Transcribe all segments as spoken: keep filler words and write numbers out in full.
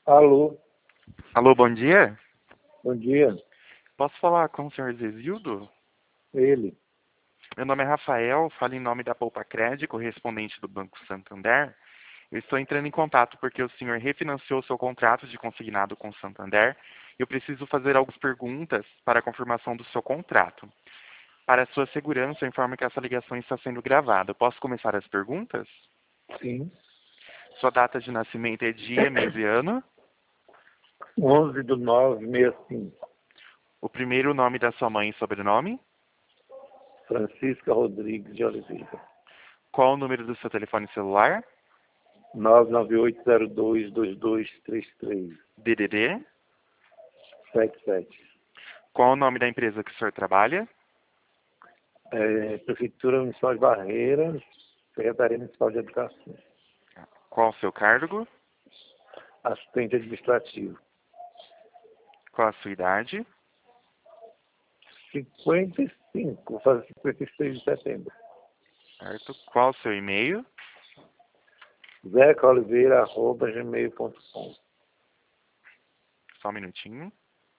Alô, Alô, bom dia. bom dia. Posso falar com o senhor Zesildo? Ele. Meu nome é Rafael, falo em nome da Poupa Cred, correspondente do Banco Santander. Eu estou entrando em contato porque o senhor refinanciou seu contrato de consignado com o Santander. Eu preciso fazer algumas perguntas para a confirmação do seu contrato. Para a sua segurança, eu informo que essa ligação está sendo gravada. Posso começar as perguntas? Sim. Sua data de nascimento é dia, mês e ano. onze do nove sessenta e cinco. O primeiro nome da sua mãe e sobrenome. Francisca Rodrigues de Oliveira. Qual o número do seu telefone celular? nove nove oito zero dois dois dois três três D D D. sete sete. Qual o nome da empresa que o senhor trabalha? É, Prefeitura Municipal de Barreiras, Secretaria Municipal de Educação. Qual o seu cargo? Assistente administrativo. Qual a sua idade? cinquenta e cinco, vou fazer cinquenta e seis de setembro. Certo. Qual o seu e-mail? zeca oliveira arroba gmail ponto com. Só um minutinho.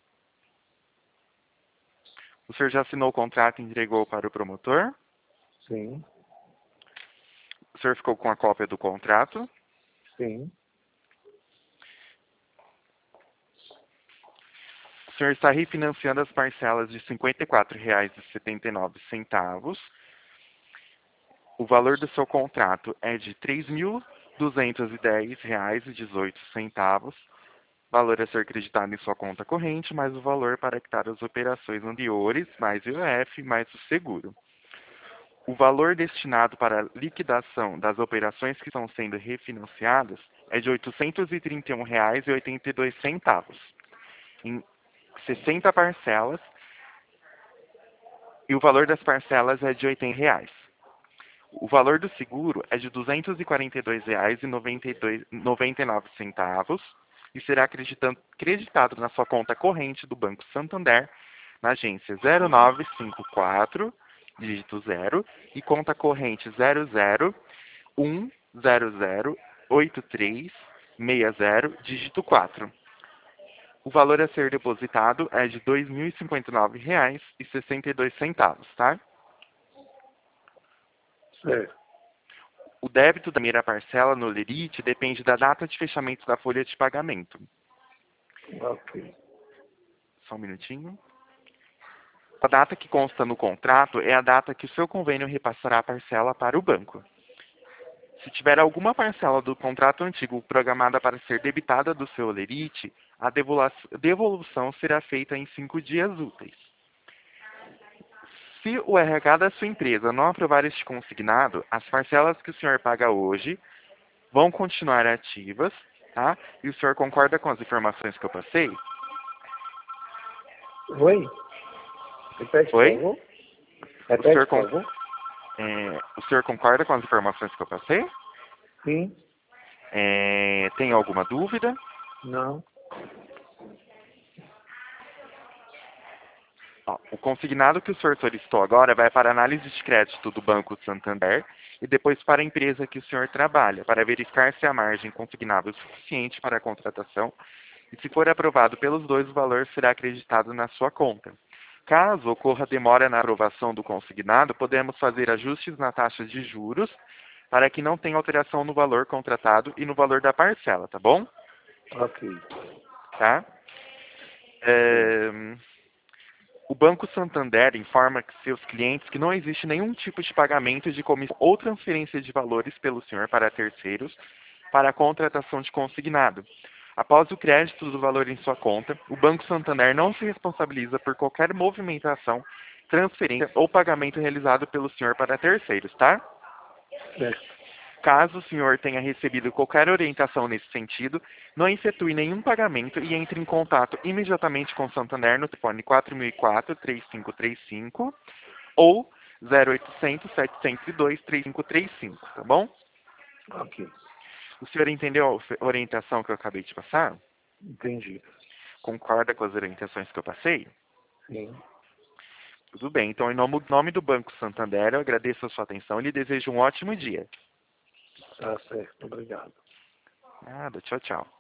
O senhor já assinou o contrato e entregou para o promotor? Sim, O senhor ficou com a cópia do contrato? sim. O senhor está refinanciando as parcelas de cinquenta e quatro reais e setenta e nove centavos. O valor do seu contrato é de três mil duzentos e dez reais e dezoito centavos. Valor a ser acreditado em sua conta corrente, mais o valor para quitar as operações anteriores, mais I O F, mais o seguro. O valor destinado para a liquidação das operações que estão sendo refinanciadas é de oitocentos e trinta e um reais e oitenta e dois centavos, em sessenta parcelas, e o valor das parcelas é de oitenta reais. O valor do seguro é de duzentos e quarenta e dois reais e noventa e nove centavos e será acreditando- acreditado na sua conta corrente do Banco Santander, na agência zero nove cinco quatro, dígito zero, e conta corrente zero zero um zero zero oito três seis zero, dígito quatro. O valor a ser depositado é de dois mil e cinquenta e nove reais e sessenta e dois centavos, tá? Certo. O débito da primeira parcela no Lerite depende da data de fechamento da folha de pagamento. Ok. Só um minutinho. A data que consta no contrato é a data que o seu convênio repassará a parcela para o banco. Se tiver alguma parcela do contrato antigo programada para ser debitada do seu Lerite, a devolução será feita em cinco dias úteis. Se o R H da sua empresa não aprovar este consignado, as parcelas que o senhor paga hoje vão continuar ativas, tá? E o senhor concorda com as informações que eu passei? Oi? Repete, por Oi? favor. O senhor, Repete, por con- favor. é, o senhor concorda com as informações que eu passei? Sim. É, tem alguma dúvida? Não. Ó, o consignado que o senhor solicitou agora vai para a análise de crédito do Banco Santander e depois para a empresa que o senhor trabalha, para verificar se a margem consignável é suficiente para a contratação e, se for aprovado pelos dois, o valor será acreditado na sua conta. Caso ocorra demora na aprovação do consignado, podemos fazer ajustes na taxa de juros para que não tenha alteração no valor contratado e no valor da parcela, tá bom? Ok. Tá? Certo. É... O Banco Santander informa que seus clientes que não existe nenhum tipo de pagamento de comissão ou transferência de valores pelo senhor para terceiros para a contratação de consignado. Após o crédito do valor em sua conta, o Banco Santander não se responsabiliza por qualquer movimentação, transferência ou pagamento realizado pelo senhor para terceiros, tá? Certo. Caso o senhor tenha recebido qualquer orientação nesse sentido, não efetue nenhum pagamento e entre em contato imediatamente com o Santander no telefone quatro mil e quatro, três cinco três cinco ou zero oitocentos, setecentos e dois, três cinco três cinco, tá bom? Ok. O senhor entendeu a orientação que eu acabei de passar? Entendi. Concorda com as orientações que eu passei? Sim. Tudo bem. Então, em nome nome do Banco Santander, eu agradeço a sua atenção e lhe desejo um ótimo dia. Tá certo. Obrigado. Nada. Tchau, tchau.